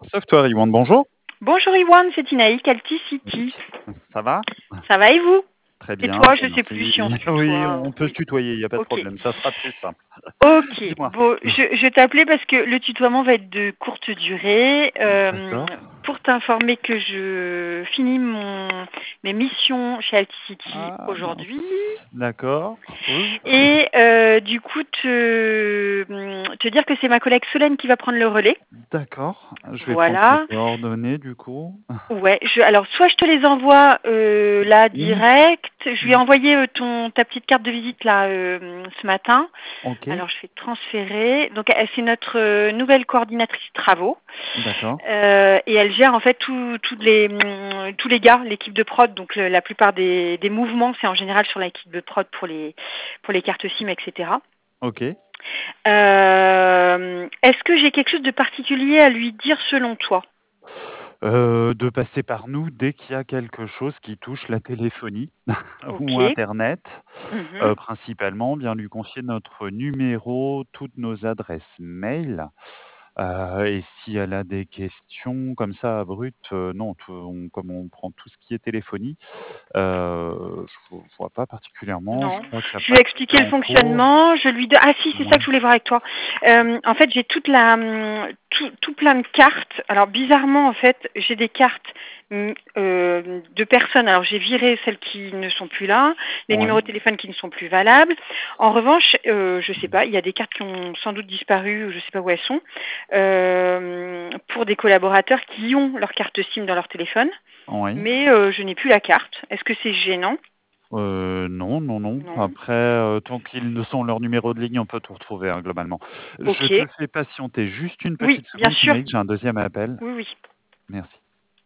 Software Iwan, bonjour. Bonjour Iwan, c'est Inaï, Calty Oui, City. ça va? Ça va et vous? Très Et bien, toi, je je vous sais plus remercie. si on se Oui, tutoie. on peut se Oui. tutoyer, il y a pas de Ok. problème, ça sera plus simple. Ok. Dis-moi. Bon, je t'appelais parce que le tutoiement va être de courte durée. D'accord. Pour t'informer que je finis mes missions chez Alti City Ah aujourd'hui. mince, d'accord. Et du coup, te dire que c'est ma collègue Solène qui va prendre le relais. D'accord, je vais prendre tes Voilà. coordonnées du coup. Ouais, alors soit je te les envoie là Oui. direct. Je lui ai envoyé ta petite carte de visite là ce matin. OK, Alors je vais transférer. Donc c'est notre nouvelle coordinatrice travaux d'accord. et elle gère en fait tous les gars, l'équipe de prod. Donc la plupart des mouvements, c'est en général sur l'équipe de prod pour les cartes SIM, etc. OK. Est-ce que j'ai quelque chose de particulier à lui dire selon toi? De passer par nous dès qu'il y a quelque chose qui touche la téléphonie ou Ok. internet, Mhm. principalement, bien lui confier notre numéro, toutes nos adresses mail. Et si elle a des questions comme ça brutes, non, comme on prend tout ce qui est téléphonie, je vois pas particulièrement. Je Non, crois qu'il y a je lui pas ai de sujet expliqué le en cours. fonctionnement. Ah si, c'est ça que Ouais. je voulais voir avec toi. En fait, j'ai tout plein de cartes. Alors bizarrement, en fait, j'ai des cartes de personnes. Alors j'ai viré celles qui ne sont plus là, les Ouais. numéros de téléphone qui ne sont plus valables. En revanche, je sais pas, il y a des cartes qui ont sans doute disparu, ou je sais pas où elles sont, pour des collaborateurs qui ont leur carte SIM dans leur téléphone, Oui. mais je n'ai plus la carte. Est-ce que c'est gênant? Non, non, non. Non. Après, tant qu'ils ne sont leur numéro de ligne, on peut tout retrouver, hein, globalement. Je Ok. te fais patienter juste une Oui, petite bien seconde, sûr. Kinaïk, j'ai un deuxième appel. Oui, oui. Merci.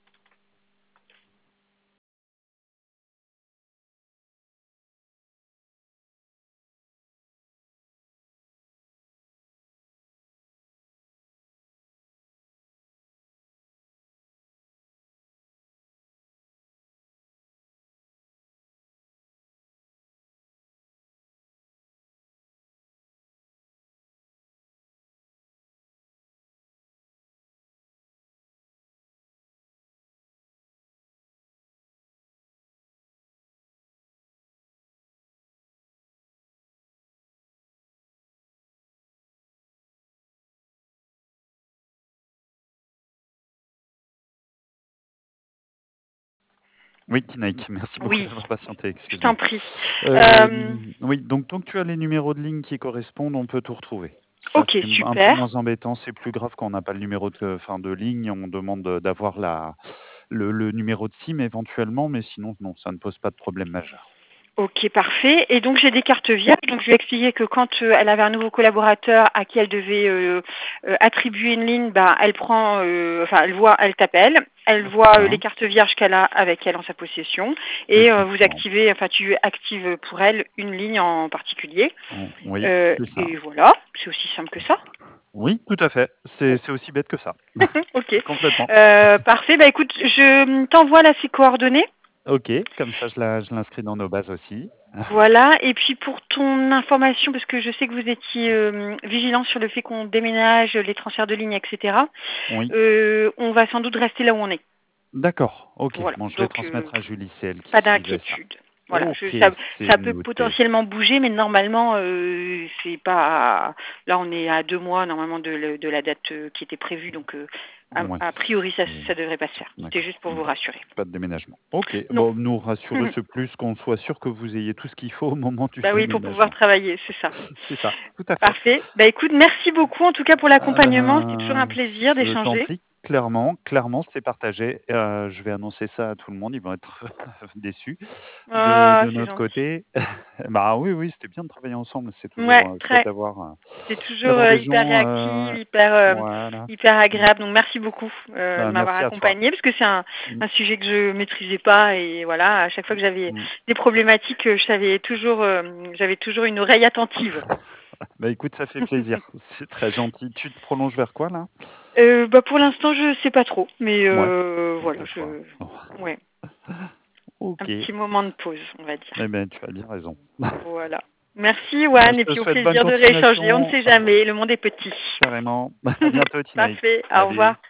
Oui, Kinaïk, merci beaucoup Oui, d'avoir patienté, je t'en excuse-moi. prie. Euh, Oui, donc tant que tu as les numéros de ligne qui correspondent, on peut tout retrouver. Ça, ok, c'est un peu super. moins embêtant, c'est plus grave quand on n'a pas le numéro de ligne, on demande d'avoir le numéro de SIM éventuellement, mais sinon, non, ça ne pose pas de problème majeur. Ok, parfait. Et donc j'ai des cartes vierges. Donc je lui ai expliqué que quand elle avait un nouveau collaborateur à qui elle devait attribuer une ligne, bah elle prend, enfin elle voit, elle t'appelle, elle Très voit les bien, cartes vierges qu'elle a avec elle en sa possession, et vous effectivement. activez, enfin tu actives pour elle une ligne en particulier. Oui, c'est ça. Et voilà, c'est aussi simple que ça. Oui, tout à fait. Bon. C'est aussi bête que ça. Ok. Complètement. Parfait. Bah écoute, je t'envoie là ses coordonnées. Ok, comme ça, je l'inscris dans nos bases aussi. Voilà. Et puis pour ton information, parce que je sais que vous étiez vigilant sur le fait qu'on déménage, les transferts de lignes, etc. Oui, On va sans doute rester là où on est. d'accord. Ok, Voilà. bon, je vais Donc transmettre à Julie, c'est elle qui pas suivait ça. d'inquiétude. Voilà. Ok, c'est Ça peut noté. potentiellement bouger, mais normalement, c'est pas. Là, on est à 2 mois normalement de la date qui était prévue, donc Ouais, a priori, ça devrait pas se faire. C'était d'accord. juste pour vous Bon, rassurer. pas de déménagement. Ok, Non. bon, nous rassurer, c'est plus qu'on soit sûr que vous ayez tout ce qu'il faut au moment du Bah oui, pour pouvoir déménagement. travailler, c'est ça. C'est ça, tout à fait. Parfait. Bah écoute, merci beaucoup en tout cas pour l'accompagnement. C'était toujours un plaisir Je t'en d'échanger. prie, clairement, clairement, c'est partagé. Je vais annoncer ça à tout le monde, ils vont être déçus. Ah, De c'est notre gentil. côté, bah, oui, oui, c'était bien de travailler ensemble. C'est toujours, Ouais, chouette très. T'es toujours d'avoir des hyper gens, réactive, voilà. hyper Mmh. agréable. Donc merci beaucoup de Bah, m'avoir merci à toi. accompagnée parce que c'est Mmh, un sujet que je maîtrisais pas et voilà, à chaque fois que j'avais mmh. des problématiques, j'avais toujours une oreille attentive. Bah, écoute, ça fait plaisir. C'est très gentil. Tu te prolonges vers quoi là? Bah pour l'instant, je sais pas trop, mais Ouais, voilà, pas toi. ouais, un OK. petit moment de pause, on va dire. Eh ben, tu as bien raison. Voilà. Merci, Bah, Juan, je et te puis au souhaite bonne plaisir de rééchanger. On ne continuation. sait jamais, le monde est petit. Carrément. À bientôt, Tinaïk. Parfait, au Salut. revoir.